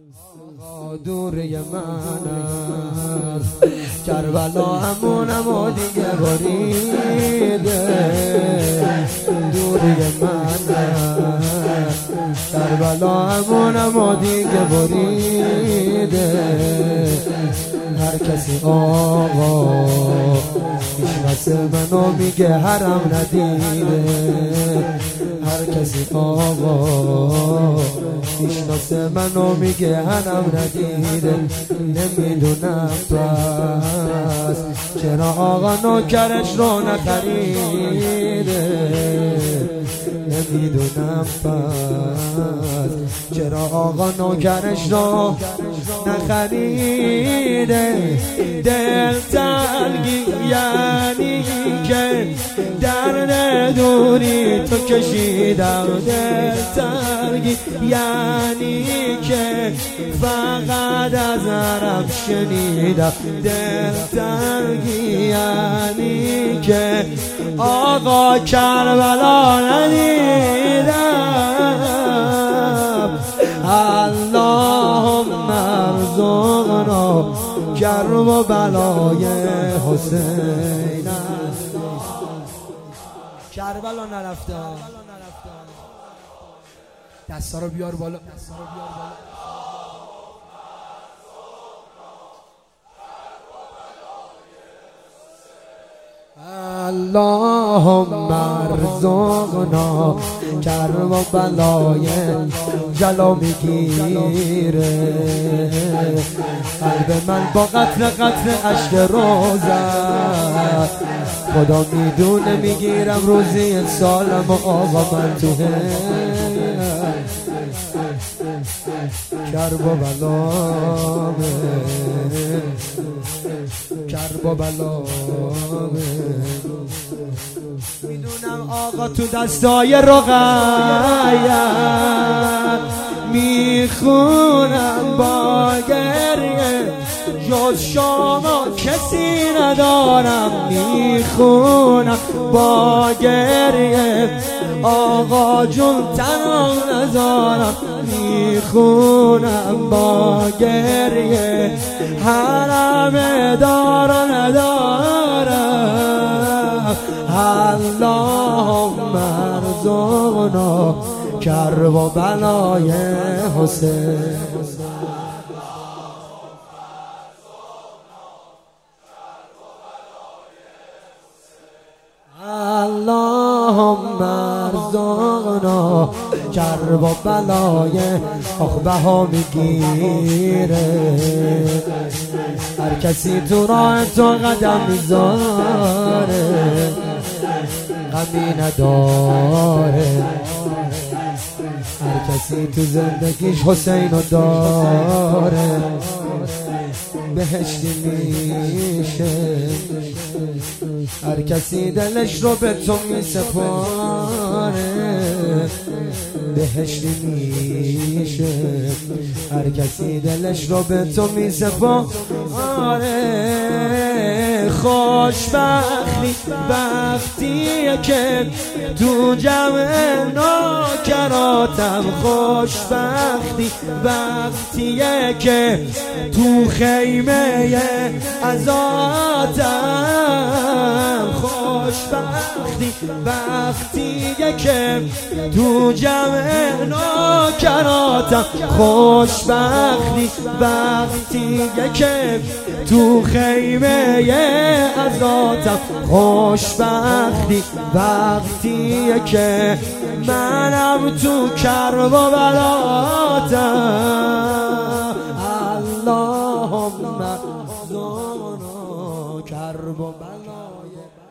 دوری من است کربلا همونم و دیگه بریده. دوری من است کربلا همونم و دیگه بریده. هر کسی آقا میشناسه منو میگه حرم ندیده. هر کسی آقا میشناسه منو میگه حرم ندیده. نمیدونم پس چرا آقا نوکرش رو نخریده. نمیدونم پس چرا آقا نوکرش رو نخریده. دل تنگی یعنی که درد دوری تو کشیدم. دل تنگی یعنی که فقط از حرم شنیدم. دل تنگی یعنی که آقا کربلا ندیدم. اللهم ارزقنا کرب و بلای حسین. کربلا نرفته. دستا رو بیار بالا. اللهم ارزقنا کرب و بلای جلا میگیره. قلب من با قطره قطره اشک روزه. خدا میدونه میگیرم روزی سالم و آقا من تو کرب و بلامه. کرب و بلامه. میدونم آقا تو دستای رقیه میخونم با گریه. جز شما کسی ندارم. میخونم با گریه آقا جون تنها نذارم. میخونم با گریه حرم دار ندارم. اللهم ارزقنا کرب و بلای حسین. اللهم ارزقنا کرب و بلای آخ بها میگیره. هر کسی تو راه تو قدم میذاره غمی نداره. هر کسی تو زندگیش حسینو داره بهشتی میشه. هر کسی دلش رو به تو میسپاره بهشتی میشه. هر کسی دلش رو به تو میسپاره. خوشبختی وقتیه که تو جمع ناکراتم. خوشبختی وقتیه که تو خیمه ازاتم. خوشبختی وقتیه که تو جمع ناکراتم. خوشبختی وقتیه که تو خیمه ازاتم. خوشبختی وقتیه که منم تو کرب و بلاتم. اللهم ارزقنا کرب و بلای